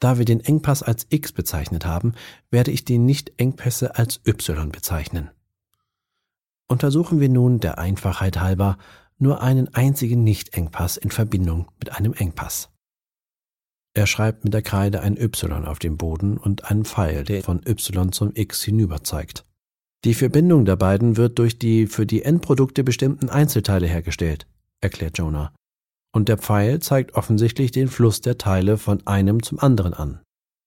Da wir den Engpass als X bezeichnet haben, werde ich die Nicht-Engpässe als Y bezeichnen. Untersuchen wir nun der Einfachheit halber nur einen einzigen Nicht-Engpass in Verbindung mit einem Engpass. Er schreibt mit der Kreide ein Y auf dem Boden und einen Pfeil, der von Y zum X hinüber zeigt. Die Verbindung der beiden wird durch die für die Endprodukte bestimmten Einzelteile hergestellt, erklärt Jonah. Und der Pfeil zeigt offensichtlich den Fluss der Teile von einem zum anderen an.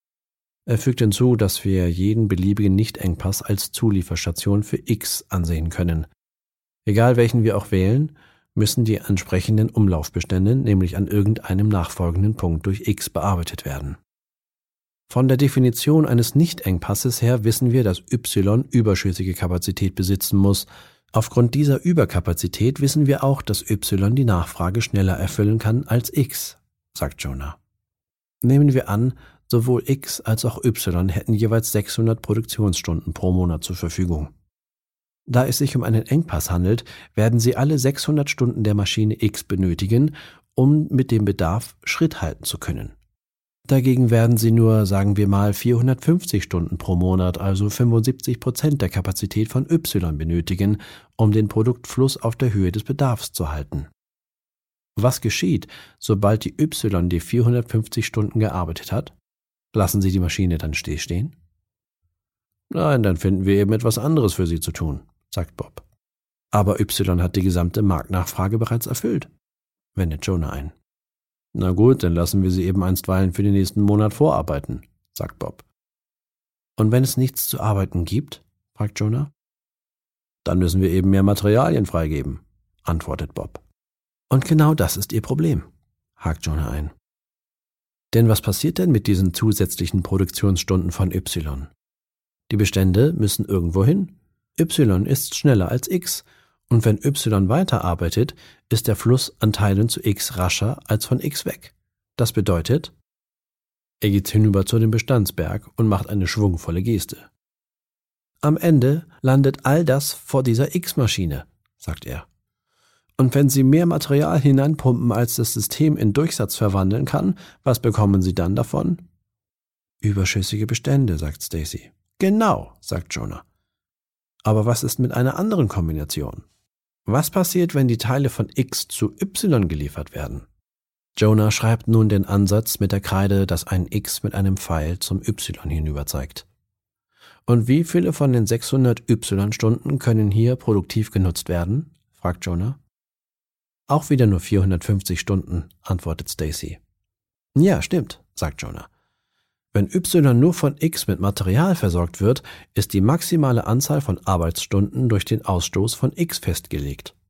Er fügt hinzu, dass wir jeden beliebigen Nicht-Engpass als Zulieferstation für X ansehen können. Egal welchen wir auch wählen, müssen die entsprechenden Umlaufbestände nämlich an irgendeinem nachfolgenden Punkt durch X bearbeitet werden. Von der Definition eines Nicht-Engpasses her wissen wir, dass Y überschüssige Kapazität besitzen muss. Aufgrund dieser Überkapazität wissen wir auch, dass Y die Nachfrage schneller erfüllen kann als X, sagt Jonah. Nehmen wir an, sowohl X als auch Y hätten jeweils 600 Produktionsstunden pro Monat zur Verfügung. Da es sich um einen Engpass handelt, werden sie alle 600 Stunden der Maschine X benötigen, um mit dem Bedarf Schritt halten zu können. Dagegen werden sie nur, sagen wir mal, 450 Stunden pro Monat, also 75% der Kapazität von Y benötigen, um den Produktfluss auf der Höhe des Bedarfs zu halten. Was geschieht, sobald die Y die 450 Stunden gearbeitet hat? Lassen Sie die Maschine dann stillstehen? Nein, dann finden wir eben etwas anderes für sie zu tun, sagt Bob. Aber Y hat die gesamte Marktnachfrage bereits erfüllt, wendet Jonah ein. Na gut, dann lassen wir sie eben einstweilen für den nächsten Monat vorarbeiten, sagt Bob. Und wenn es nichts zu arbeiten gibt, fragt Jonah. Dann müssen wir eben mehr Materialien freigeben, antwortet Bob. Und genau das ist ihr Problem, hakt Jonah ein. Denn was passiert denn mit diesen zusätzlichen Produktionsstunden von Y? Die Bestände müssen irgendwo hin. Y ist schneller als X. Und wenn Y weiterarbeitet, ist der Fluss an Teilen zu X rascher als von X weg. Das bedeutet, er geht hinüber zu dem Bestandsberg und macht eine schwungvolle Geste. Am Ende landet all das vor dieser X-Maschine, sagt er. Und wenn Sie mehr Material hineinpumpen, als das System in Durchsatz verwandeln kann, was bekommen Sie dann davon? Überschüssige Bestände, sagt Stacy. Genau, sagt Jonah. Aber was ist mit einer anderen Kombination? Was passiert, wenn die Teile von X zu Y geliefert werden? Jonah schreibt nun den Ansatz mit der Kreide, dass ein X mit einem Pfeil zum Y hinüber zeigt. Und wie viele von den 600 Y-Stunden können hier produktiv genutzt werden? Fragt Jonah. Auch wieder nur 450 Stunden, antwortet Stacy. Ja, stimmt, sagt Jonah. Wenn Y nur von X mit Material versorgt wird, ist die maximale Anzahl von Arbeitsstunden durch den Ausstoß von X festgelegt.